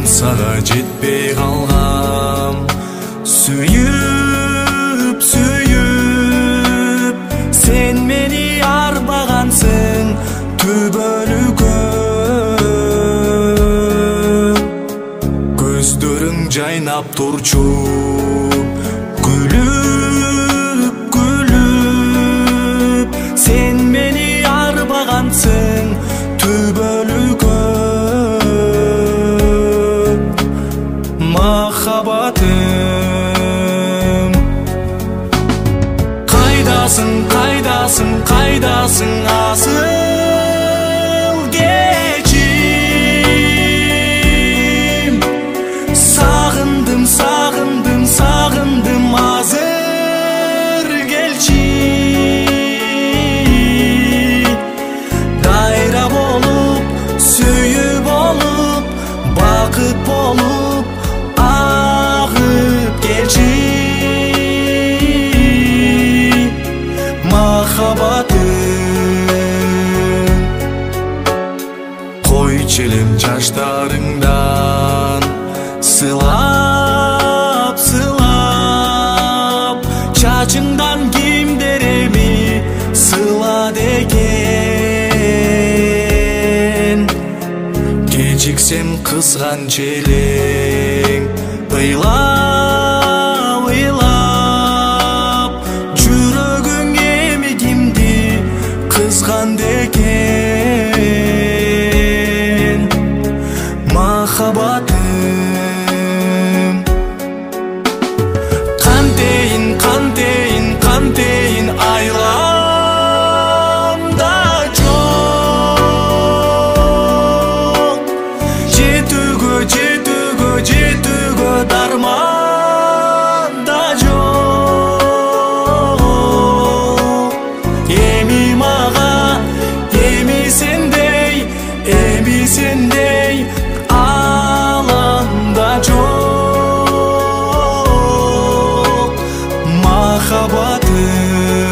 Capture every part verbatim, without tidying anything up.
сага жетпей калгам. Сүйүп, сүйүп, сен мени арбагансың түбөлүккө. Көздөрүң жайнап турчу, күлүп, күлүп, сен мени арбагансың түбөлүккө. Махаббатым, кайдасың, кайдасың, кайдасың асыл кечим. Сагындым, сагындым, сагындым, азыр келчи. Дайра болуп, сүйүү болуп, бакыт болуп агып келчи. Махаббатым, койчу элем жаштарыңдан сылап, сылап, чачыңдан кимдереми сылады экен. Кечиксем кызганча элең, ыйлап, ыйлап, жүрөгүң эми кимди кызганды экен. Махаббатым, кантейин, кантейин, кантейин айламда жок. Жетүүгө, жетүүгө, жетүүгө дарман да жок. Эми мага, эми сендей, эми сендей аланда жок. Махаббатым,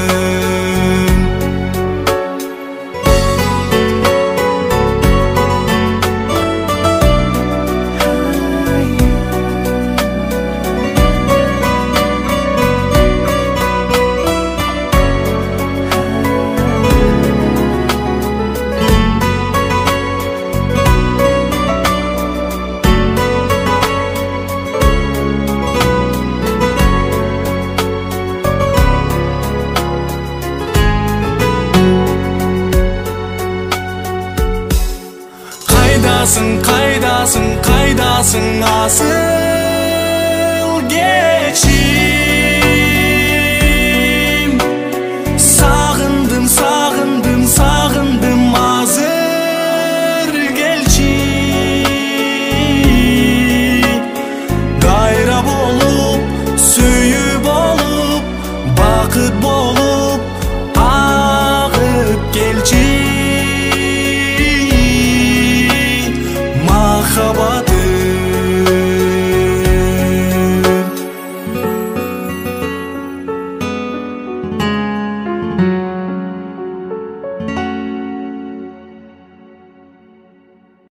кайдасың, кайдасың, кайдасың асыл кечим.